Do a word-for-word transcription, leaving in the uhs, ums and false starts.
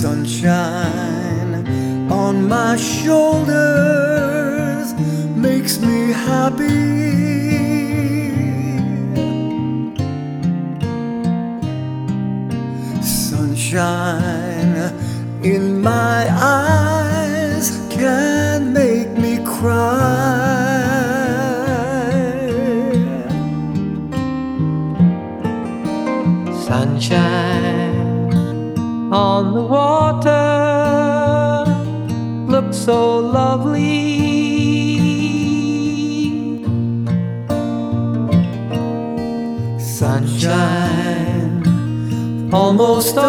Sunshine on my shoulders makes me happy. Sunshine in my eyes can make me cry. Sunshine on the water looks so lovely. Sunshine almost